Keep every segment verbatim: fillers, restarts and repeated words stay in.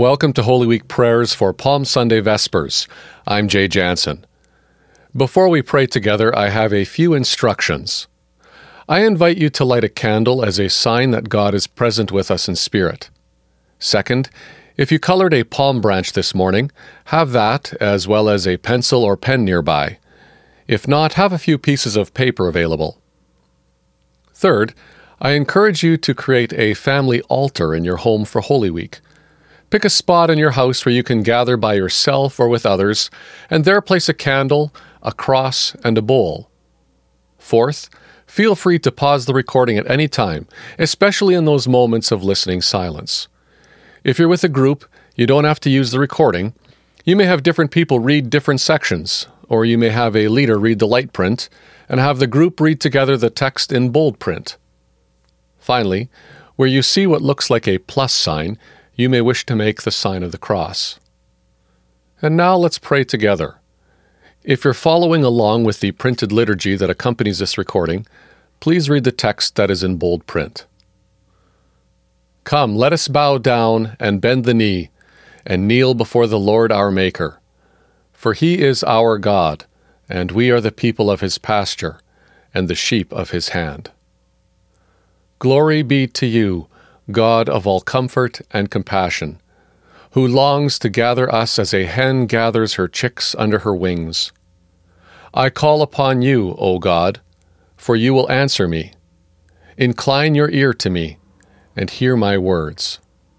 Welcome to Holy Week prayers for Palm Sunday Vespers. I'm Jay Jansen. Before we pray together, I have a few instructions. I invite you to light a candle as a sign that God is present with us in spirit. Second, if you colored a palm branch this morning, have that as well as a pencil or pen nearby. If not, have a few pieces of paper available. Third, I encourage you to create a family altar in your home for Holy Week. Pick a spot in your house where you can gather by yourself or with others, and there place a candle, a cross, and a bowl. Fourth, feel free to pause the recording at any time, especially in those moments of listening silence. If you're with a group, you don't have to use the recording. You may have different people read different sections, or you may have a leader read the light print, and have the group read together the text in bold print. Finally, where you see what looks like a plus sign, you may wish to make the sign of the cross. And now let's pray together. If you're following along with the printed liturgy that accompanies this recording, please read the text that is in bold print. Come, let us bow down and bend the knee, and kneel before the Lord our Maker. For he is our God, and we are the people of his pasture, and the sheep of his hand. Glory be to you, God of all comfort and compassion, who longs to gather us as a hen gathers her chicks under her wings. I call upon you, O God, for you will answer me. Incline your ear to me, and hear my words.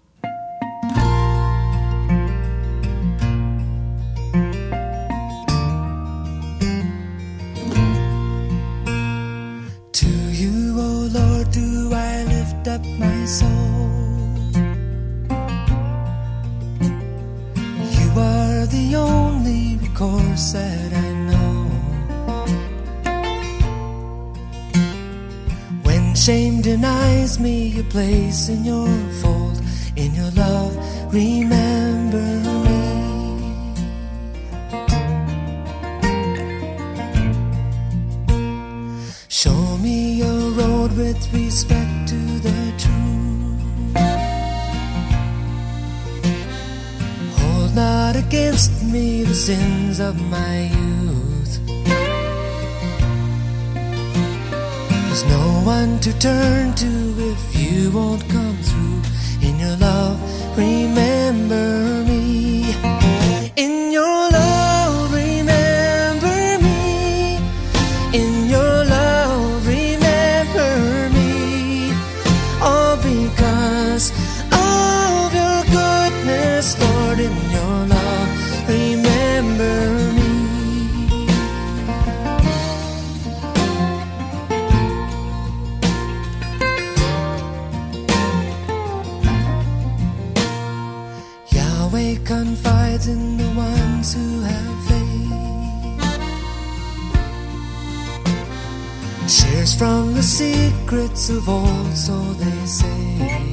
To you, O Lord, do I lift up my soul. You are the only recourse that I know. When shame denies me a place in your fold, in your love, remember me. Show me your road with respect to the truth. Hold not against me the sins of my youth. There's no one to turn to if you won't come through. In your love, remember me. In your love, remember me. In your love, remember me. All because of your goodness, Lord. In your love, remember me. Yahweh confides in the ones who have faith, shares from the secrets of old, so they say.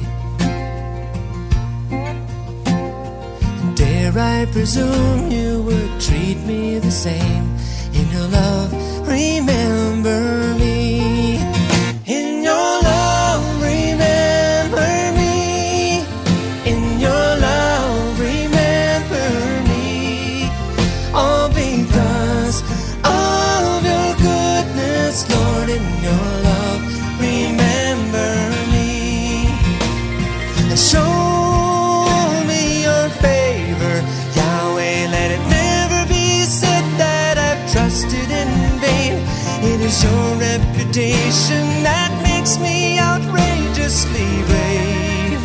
Dare I presume you would treat me the same? In your love, remember me. In your love, remember me. In your love, remember me. All because of your goodness, Lord. In your love, remember me. And show me your favor, Yahweh. Let it never be said that I've trusted in vain. It is your reputation that makes me outrageously brave.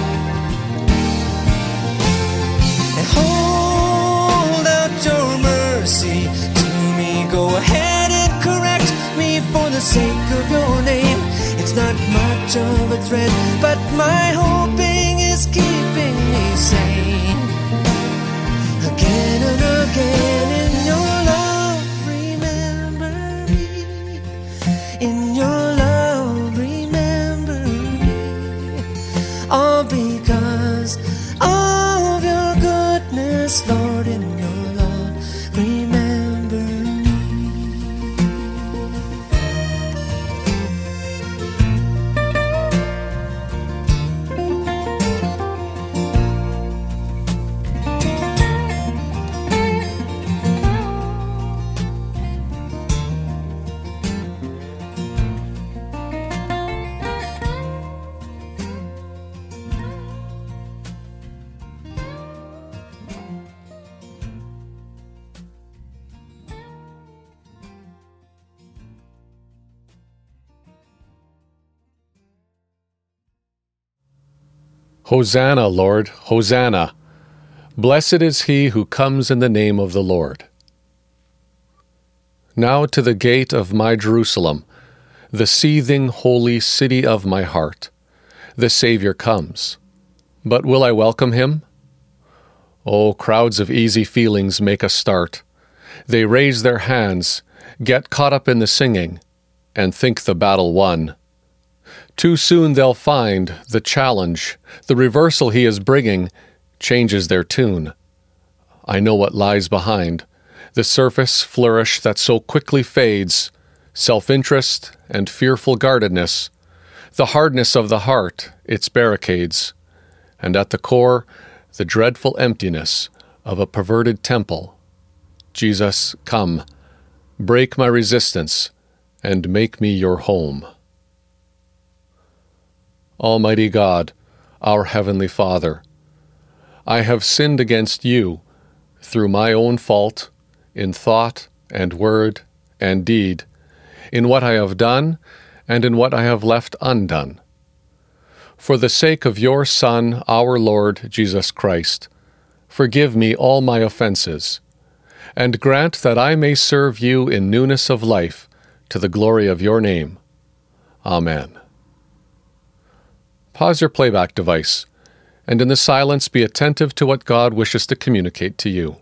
And hold out your mercy to me. Go ahead and correct me for the sake of your name. It's not much of a threat, but my hoping is keeping me sane. Again and again, in your love, remember me. In your love, remember me. All because of your goodness, Lord. In your love, remember me. Hosanna, Lord, Hosanna! Blessed is he who comes in the name of the Lord. Now to the gate of my Jerusalem, the seething holy city of my heart, the Savior comes. But will I welcome him? Oh, crowds of easy feelings make a start. They raise their hands, get caught up in the singing, and think the battle won. Too soon they'll find the challenge, the reversal he is bringing, changes their tune. I know what lies behind. The surface flourish that so quickly fades, self-interest and fearful guardedness, the hardness of the heart, its barricades, and at the core, the dreadful emptiness of a perverted temple. Jesus, come, break my resistance, and make me your home. Almighty God, our Heavenly Father, I have sinned against you through my own fault, in thought and word and deed, in what I have done and in what I have left undone. For the sake of your Son, our Lord Jesus Christ, forgive me all my offenses, and grant that I may serve you in newness of life to the glory of your name. Amen. Pause your playback device, and in the silence be attentive to what God wishes to communicate to you.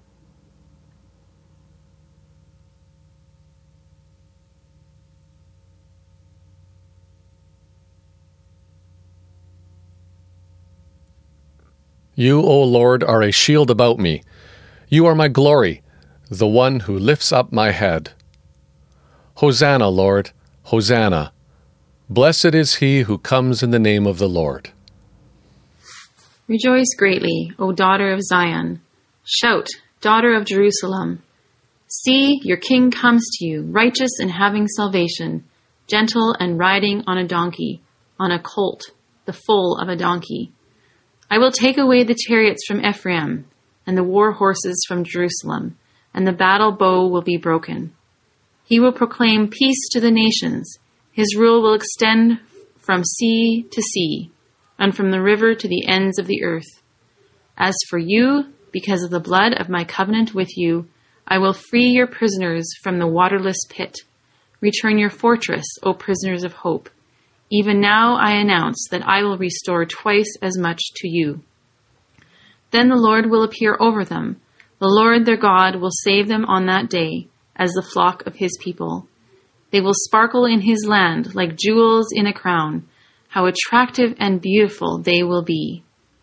You, O Lord, are a shield about me. You are my glory, the one who lifts up my head. Hosanna, Lord, Hosanna! Blessed is he who comes in the name of the Lord. Rejoice greatly, O daughter of Zion. Shout, daughter of Jerusalem. See, your king comes to you, righteous and having salvation, gentle and riding on a donkey, on a colt, the foal of a donkey. I will take away the chariots from Ephraim, and the war horses from Jerusalem, and the battle bow will be broken. He will proclaim peace to the nations. His rule will extend from sea to sea, and from the river to the ends of the earth. As for you, because of the blood of my covenant with you, I will free your prisoners from the waterless pit. Return your fortress, O prisoners of hope. Even now I announce that I will restore twice as much to you. Then the Lord will appear over them. The Lord their God will save them on that day, as the flock of his people. They will sparkle in his land like jewels in a crown. How attractive and beautiful they will be.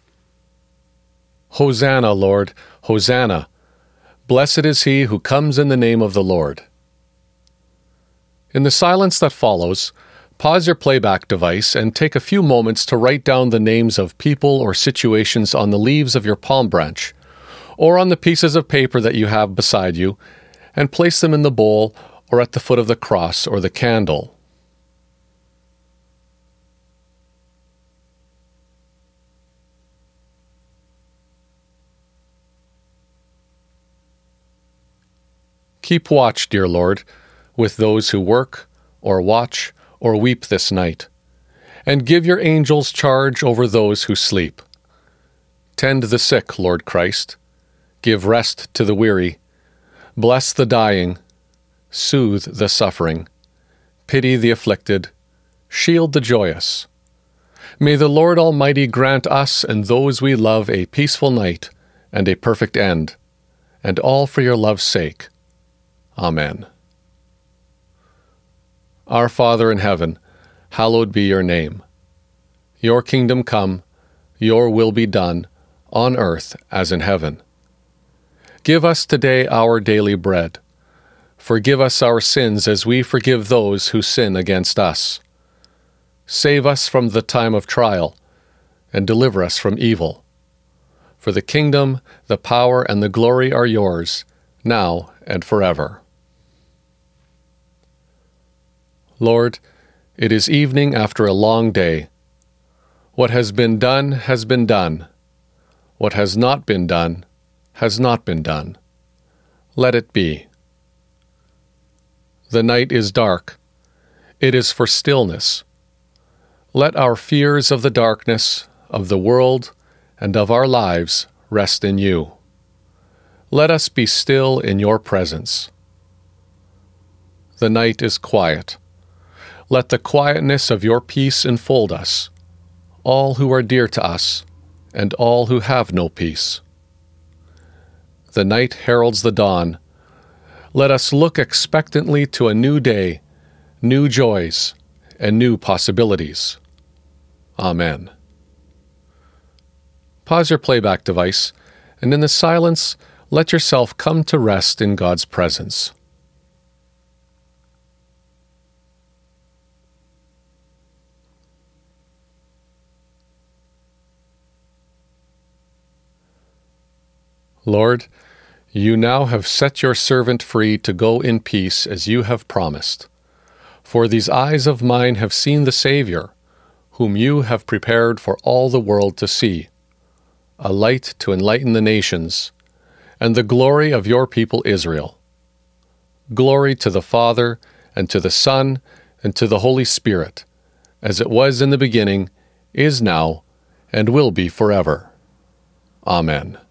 Hosanna, Lord, Hosanna! Blessed is he who comes in the name of the Lord. In the silence that follows, pause your playback device and take a few moments to write down the names of people or situations on the leaves of your palm branch, or on the pieces of paper that you have beside you, and place them in the bowl or at the foot of the cross or the candle. Keep watch, dear Lord, with those who work, or watch, or weep this night, and give your angels charge over those who sleep. Tend the sick, Lord Christ. Give rest to the weary. Bless the dying. Soothe the suffering. Pity the afflicted. Shield the joyous. May the Lord Almighty grant us and those we love a peaceful night and a perfect end, and all for your love's sake. Amen. Our Father in heaven, hallowed be your name. Your kingdom come, your will be done, on earth as in heaven. Give us today our daily bread. Forgive us our sins as we forgive those who sin against us. Save us from the time of trial, and deliver us from evil. For the kingdom, the power, and the glory are yours, now and forever. Lord, it is evening after a long day. What has been done has been done. What has not been done has not been done. Let it be. The night is dark. It is for stillness. Let our fears of the darkness, of the world, and of our lives rest in you. Let us be still in your presence. The night is quiet. Let the quietness of your peace enfold us, all who are dear to us, and all who have no peace. The night heralds the dawn. Let us look expectantly to a new day, new joys, and new possibilities. Amen. Pause your playback device, and in the silence, let yourself come to rest in God's presence. Lord, you now have set your servant free to go in peace as you have promised. For these eyes of mine have seen the Savior, whom you have prepared for all the world to see, a light to enlighten the nations, and the glory of your people Israel. Glory to the Father, and to the Son, and to the Holy Spirit, as it was in the beginning, is now, and will be forever. Amen.